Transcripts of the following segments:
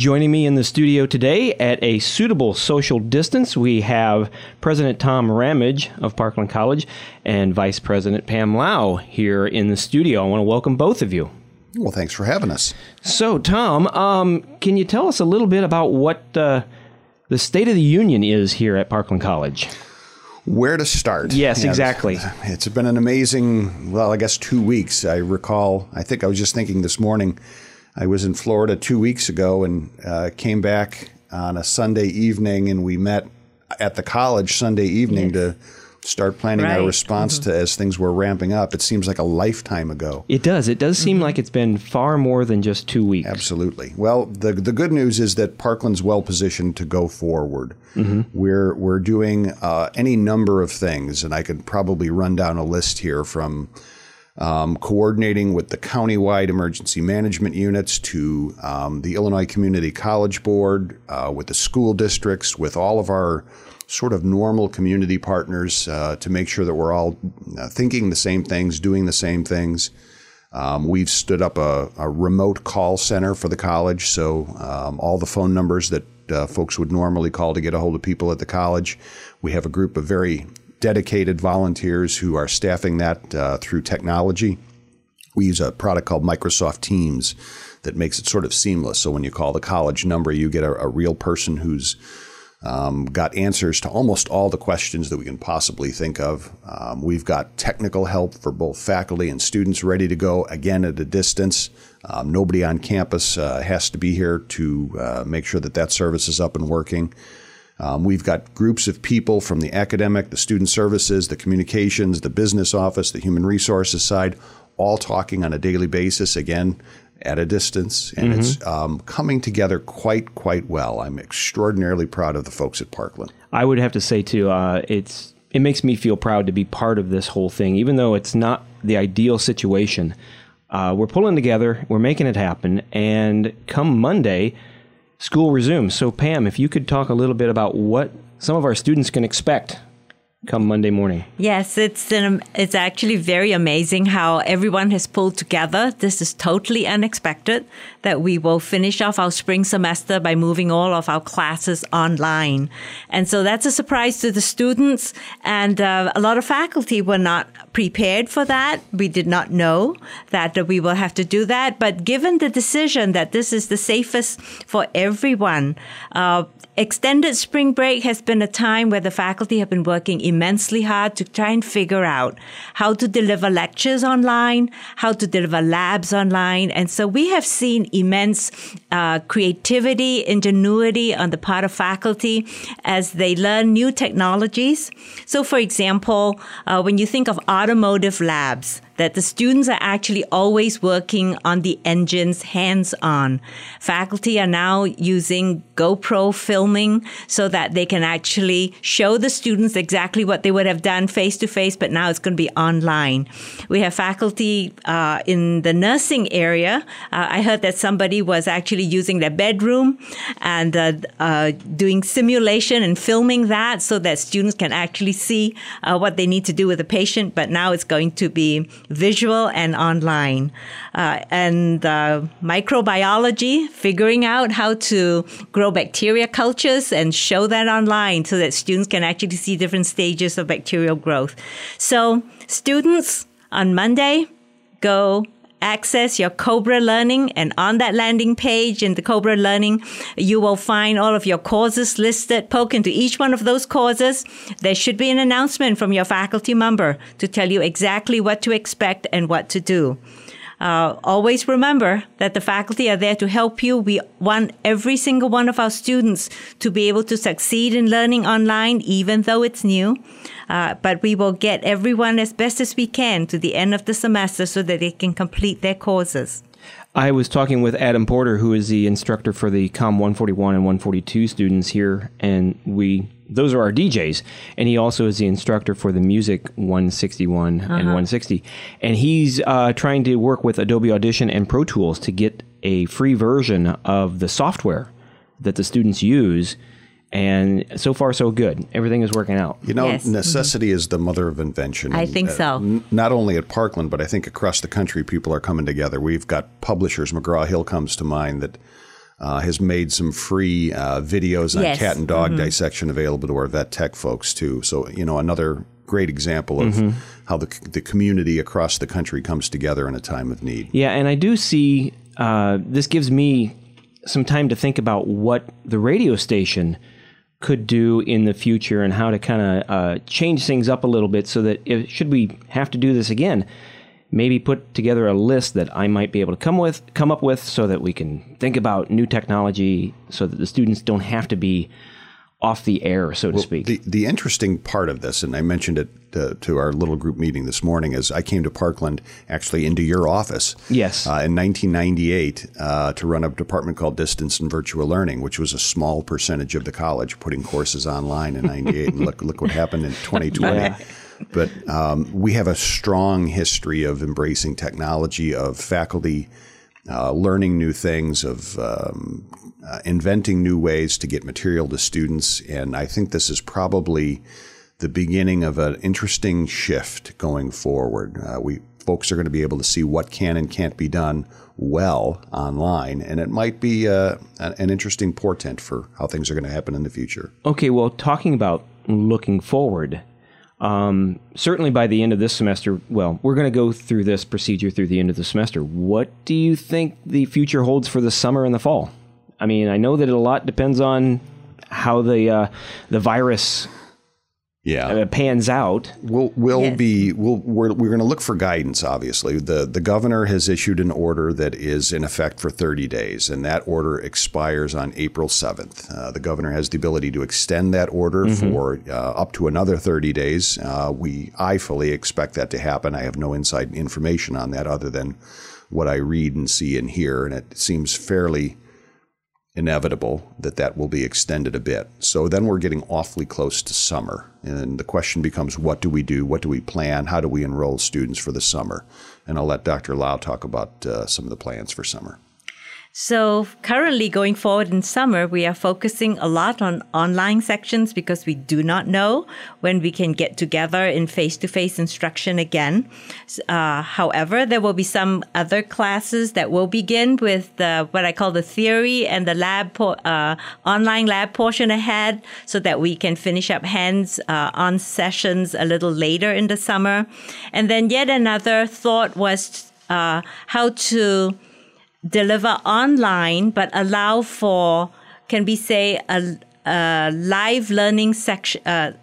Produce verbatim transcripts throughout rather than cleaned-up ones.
Joining me in the studio today at a suitable social distance, we have President Tom Ramage of Parkland College and Vice President Pam Lau here in the studio. I want to welcome both of you. Well, thanks for having us. So, Tom, um, can you tell us a little bit about what uh, the State of the Union is here at Parkland College? Where to start? Yes, yeah, exactly. It's been an amazing, well, I guess two weeks. I recall, I think I was just thinking this morning, I was in Florida two weeks ago and uh, came back on a Sunday evening, and we met at the college Sunday evening yes. to start planning right. our response mm-hmm. to as things were ramping up. It seems like a lifetime ago. It does. It does seem mm-hmm. like it's been far more than just two weeks. Absolutely. Well, the the good news is that Parkland's well positioned to go forward. Mm-hmm. We're we're doing uh, any number of things, and I could probably run down a list here from Um, coordinating with the countywide emergency management units to um, the Illinois Community College Board, uh, with the school districts, with all of our sort of normal community partners uh, to make sure that we're all uh, thinking the same things, doing the same things. Um, we've stood up a, a remote call center for the college, so um, all the phone numbers that uh, folks would normally call to get a hold of people at the college, we have a group of very dedicated volunteers who are staffing that uh, through technology. We use a product called Microsoft Teams that makes it sort of seamless. So when you call the college number, you get a, a real person who's um, got answers to almost all the questions that we can possibly think of. Um, we've got technical help for both faculty and students ready to go, again, at a distance. Um, nobody on campus uh, has to be here to uh, make sure that that service is up and working. Um, we've got groups of people from the academic, the student services, the communications, the business office, the human resources side, all talking on a daily basis, again, at a distance. And mm-hmm. it's um, coming together quite, quite well. I'm extraordinarily proud of the folks at Parkland. I would have to say, too, uh, it's it makes me feel proud to be part of this whole thing, even though it's not the ideal situation. Uh, we're pulling together, we're making it happen, and come Monday, school resumes. So, Pam, if you could talk a little bit about what some of our students can expect come Monday morning. Yes, it's an, it's actually very amazing how everyone has pulled together. This is totally unexpected that we will finish off our spring semester by moving all of our classes online. And so that's a surprise to the students. And uh, a lot of faculty were not prepared for that. We did not know that we will have to do that. But given the decision that this is the safest for everyone, uh, extended spring break has been a time where the faculty have been working immensely hard to try and figure out how to deliver lectures online, how to deliver labs online. And so we have seen immense uh, creativity, ingenuity on the part of faculty as they learn new technologies. So, for example, uh, when you think of automotive labs, that the students are actually always working on the engines hands-on. Faculty are now using GoPro filming so that they can actually show the students exactly what they would have done face-to-face, but now it's going to be online. We have faculty uh, in the nursing area. Uh, I heard that somebody was actually using their bedroom and uh, uh, doing simulation and filming that so that students can actually see uh, what they need to do with the patient, but now it's going to be visual and online. Uh, and uh, microbiology, figuring out how to grow bacteria cultures and show that online so that students can actually see different stages of bacterial growth. So students on Monday, go access your Cobra Learning, and on that landing page in the Cobra Learning, you will find all of your courses listed. Poke into each one of those courses. There should be an announcement from your faculty member to tell you exactly what to expect and what to do. Uh, always remember that the faculty are there to help you. We want every single one of our students to be able to succeed in learning online, even though it's new. Uh, but we will get everyone as best as we can to the end of the semester so that they can complete their courses. I was talking with Adam Porter, who is the instructor for the Com one forty-one and one forty-two students here, and we those are our D Js. And he also is the instructor for the Music one sixty-one uh-huh. and one sixty. And he's uh, trying to work with Adobe Audition and Pro Tools to get a free version of the software that the students use. And so far, so good. Everything is working out. You know, yes. necessity mm-hmm. is the mother of invention. I think uh, so. N- not only at Parkland, but I think across the country, people are coming together. We've got publishers. McGraw-Hill comes to mind that uh, has made some free uh, videos on Yes. cat and dog Mm-hmm. dissection available to our vet tech folks too. So, you know, another great example of Mm-hmm. how the, the community across the country comes together in a time of need. Yeah, and I do see uh, this gives me some time to think about what the radio station could do in the future and how to kind of uh, change things up a little bit so that if, should we have to do this again, maybe put together a list that I might be able to come with, come up with so that we can think about new technology so that the students don't have to be off the air, so to speak. The, the interesting part of this, and I mentioned it uh, to our little group meeting this morning, is I came to Parkland actually into your office. Yes. Uh, in nineteen ninety-eight uh, to run a department called Distance and Virtual Learning, which was a small percentage of the college putting courses online in ninety-eight. And look, look what happened in twenty twenty. Yeah. But um, we have a strong history of embracing technology, of faculty uh, learning new things, of um, uh, inventing new ways to get material to students. And I think this is probably the beginning of an interesting shift going forward. Uh, we folks are going to be able to see what can and can't be done well online, and it might be uh, an interesting portent for how things are going to happen in the future. Okay, well, talking about looking forward, um, certainly by the end of this semester, well, we're going to go through this procedure through the end of the semester. What do you think the future holds for the summer and the fall? I mean, I know that a lot depends on how the uh, the virus Yeah, uh, pans out. we'll we'll Yes. be we'll, we're we're going to look for guidance. Obviously, the the governor has issued an order that is in effect for thirty days, and that order expires on April seventh. Uh, the governor has the ability to extend that order for uh, up to another thirty days. Uh, we I fully expect that to happen. I have no inside information on that other than what I read and see and hear, and it seems fairly inevitable that that will be extended a bit. So then we're getting awfully close to summer. And the question becomes, what do we do? What do we plan? How do we enroll students for the summer? And I'll let Doctor Lau talk about uh, some of the plans for summer. So currently going forward in summer, we are focusing a lot on online sections because we do not know when we can get together in face-to-face instruction again. Uh, however, there will be some other classes that will begin with the, what I call the theory and the lab po- uh, online lab portion ahead so that we can finish up hands-on sessions a little later in the summer. And then yet another thought was uh, how to deliver online, but allow for, can we say, a, a live learning section uh,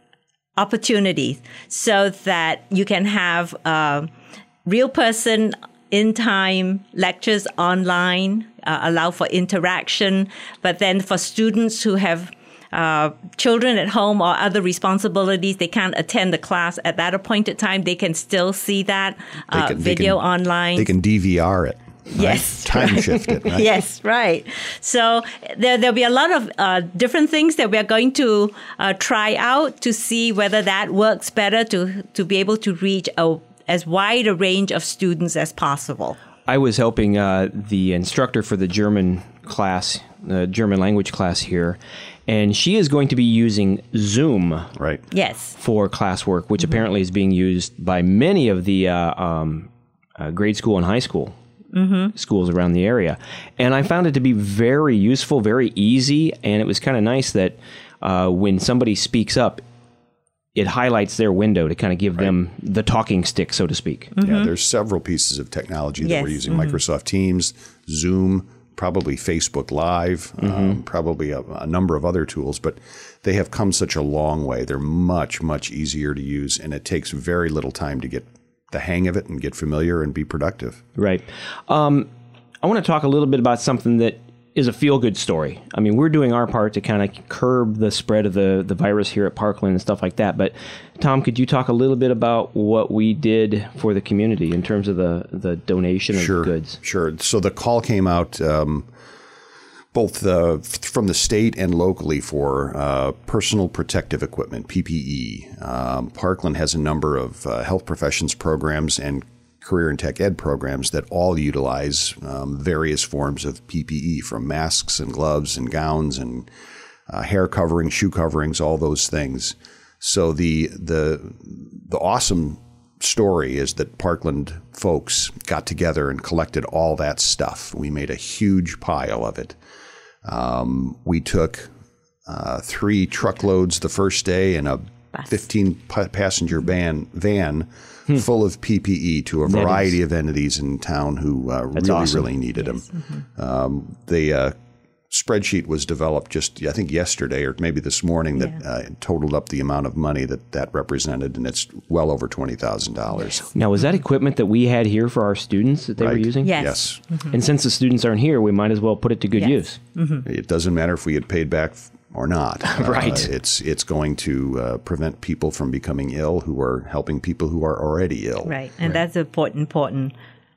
opportunity so that you can have a real person in time lectures online, uh, allow for interaction, but then for students who have Uh, children at home or other responsibilities, they can't attend the class at that appointed time. They can still see that uh, can- they video can- online. They can D V R it. right? Yes, Time right. shift it. Right? Yes, right. So there, there'll be a lot of uh, different things that we are going to uh, try out to see whether that works better to to be able to reach a, as wide a range of students as possible. I was helping uh, the instructor for the German class, the German language class here, and she is going to be using Zoom Right. Yes. for classwork, which apparently is being used by many of the uh, um, uh, grade school and high school mm-hmm. schools around the area. And I found it to be very useful, very easy, and it was kind of nice that uh, when somebody speaks up, it highlights their window to kind of give them the talking stick, so to speak. Yeah, there's several pieces of technology that Yes. we're using. Microsoft Teams, Zoom, probably Facebook Live, um, probably a, a number of other tools, but they have come such a long way. They're much, much easier to use, and it takes very little time to get the hang of it and get familiar and be productive. Right. Um, I want to talk a little bit about something that is a feel-good story. I mean, we're doing our part to kind of curb the spread of the, the virus here at Parkland and stuff like that. But Tom, could you talk a little bit about what we did for the community in terms of the, the donation of Sure, goods? sure. So the call came out um, both uh, from the state and locally for uh, personal protective equipment, P P E. Um, Parkland has a number of uh, health professions programs and career and tech ed programs that all utilize um, various forms of P P E, from masks and gloves and gowns and uh, hair coverings, shoe coverings, all those things. So the the the awesome story is that Parkland folks got together and collected all that stuff. We made a huge pile of it. Um, we took uh, three truckloads the first day and a fifteen passenger van, van hmm. full of P P E to a variety of entities in town who uh, really, awesome. really needed yes. them. Mm-hmm. Um, the uh, spreadsheet was developed just, I think, yesterday or maybe this morning that yeah. uh, totaled up the amount of money that that represented, and it's well over twenty thousand dollars. Now, was that equipment that we had here for our students that they Right. were using? Yes. Yes. Mm-hmm. And since the students aren't here, we might as well put it to good Yes. use. Mm-hmm. It doesn't matter if we get paid back or not. Right. Uh, it's it's going to uh, prevent people from becoming ill who are helping people who are already ill. Right, and that's important, important.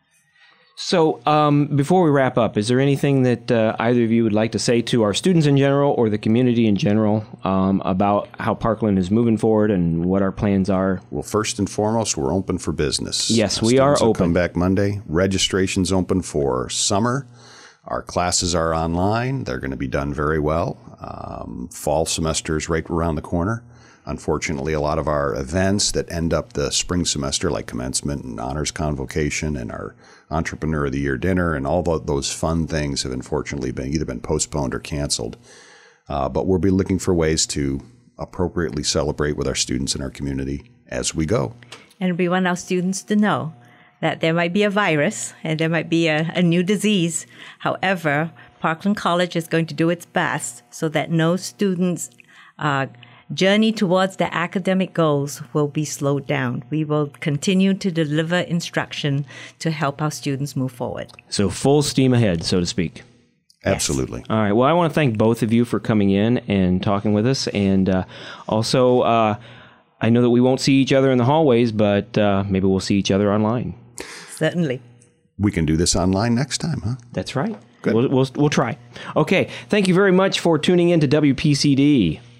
So um, before we wrap up, is there anything that uh, either of you would like to say to our students in general or the community in general um, about how Parkland is moving forward and what our plans are? Well, first and foremost, we're open for business. Yes, Uh, we are students will open. Come back Monday. Registration's open for summer. Our classes are online. They're going to be done very well. Um, fall semester is right around the corner. Unfortunately, a lot of our events that end up the spring semester, like commencement and honors convocation and our Entrepreneur of the Year dinner and all the, those fun things have unfortunately been either been postponed or canceled. Uh, but we'll be looking for ways to appropriately celebrate with our students in our community as we go. And we want our students to know that there might be a virus and there might be a, a new disease. However, Parkland College is going to do its best so that no students' uh, journey towards their academic goals will be slowed down. We will continue to deliver instruction to help our students move forward. So full steam ahead, so to speak. Absolutely. All right. Well, I want to thank both of you for coming in and talking with us. And uh, also, uh, I know that we won't see each other in the hallways, but uh, maybe we'll see each other online. Certainly. We can do this online next time, huh? That's right. Good. We'll, we'll, we'll try. Okay. Thank you very much for tuning in to W P C D.